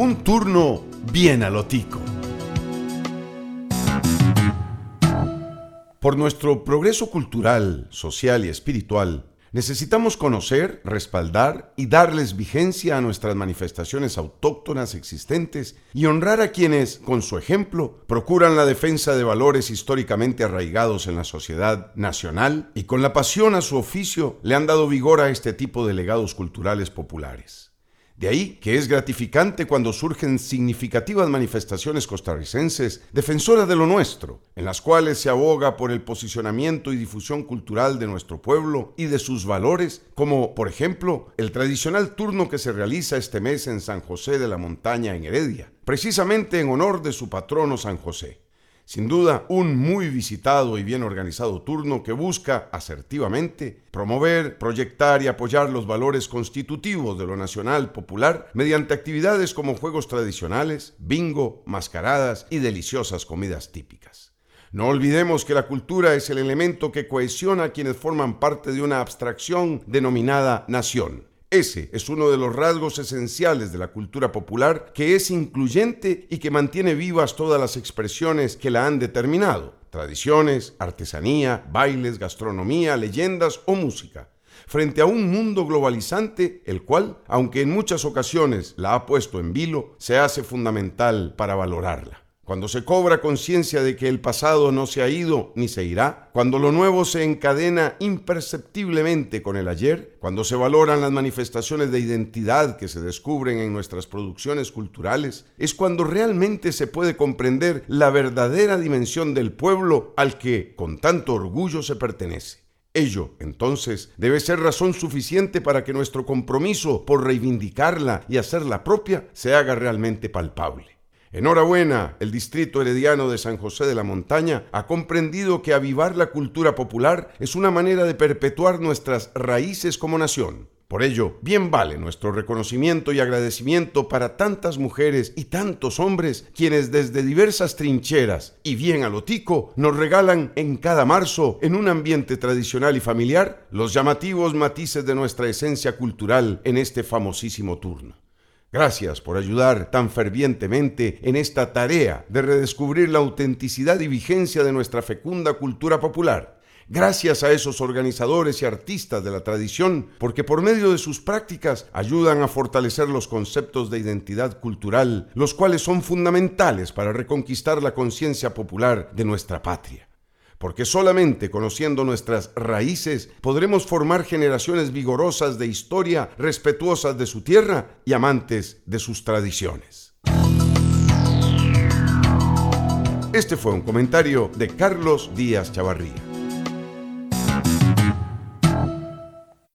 Un turno bien a lo tico. Por nuestro progreso cultural, social y espiritual, necesitamos conocer, respaldar y darles vigencia a nuestras manifestaciones autóctonas existentes y honrar a quienes, con su ejemplo, procuran la defensa de valores históricamente arraigados en la sociedad nacional y con la pasión a su oficio le han dado vigor a este tipo de legados culturales populares. De ahí que es gratificante cuando surgen significativas manifestaciones costarricenses defensoras de lo nuestro, en las cuales se aboga por el posicionamiento y difusión cultural de nuestro pueblo y de sus valores, como, por ejemplo, el tradicional turno que se realiza este mes en San José de la Montaña, en Heredia, precisamente en honor de su patrono San José. Sin duda, un muy visitado y bien organizado turno que busca asertivamente promover, proyectar y apoyar los valores constitutivos de lo nacional popular mediante actividades como juegos tradicionales, bingo, mascaradas y deliciosas comidas típicas. No olvidemos que la cultura es el elemento que cohesiona a quienes forman parte de una abstracción denominada nación. Ese es uno de los rasgos esenciales de la cultura popular, que es incluyente y que mantiene vivas todas las expresiones que la han determinado: tradiciones, artesanía, bailes, gastronomía, leyendas o música, frente a un mundo globalizante, el cual, aunque en muchas ocasiones la ha puesto en vilo, se hace fundamental para valorarla. Cuando se cobra conciencia de que el pasado no se ha ido ni se irá, cuando lo nuevo se encadena imperceptiblemente con el ayer, cuando se valoran las manifestaciones de identidad que se descubren en nuestras producciones culturales, es cuando realmente se puede comprender la verdadera dimensión del pueblo al que con tanto orgullo se pertenece. Ello, entonces, debe ser razón suficiente para que nuestro compromiso por reivindicarla y hacerla propia se haga realmente palpable. Enhorabuena, el distrito herediano de San José de la Montaña ha comprendido que avivar la cultura popular es una manera de perpetuar nuestras raíces como nación. Por ello, bien vale nuestro reconocimiento y agradecimiento para tantas mujeres y tantos hombres quienes desde diversas trincheras y bien a lo tico nos regalan en cada marzo, en un ambiente tradicional y familiar, los llamativos matices de nuestra esencia cultural en este famosísimo turno. Gracias por ayudar tan fervientemente en esta tarea de redescubrir la autenticidad y vigencia de nuestra fecunda cultura popular. Gracias a esos organizadores y artistas de la tradición, porque por medio de sus prácticas ayudan a fortalecer los conceptos de identidad cultural, los cuales son fundamentales para reconquistar la conciencia popular de nuestra patria. Porque solamente conociendo nuestras raíces podremos formar generaciones vigorosas de historia, respetuosas de su tierra y amantes de sus tradiciones. Este fue un comentario de Carlos Díaz Chavarría.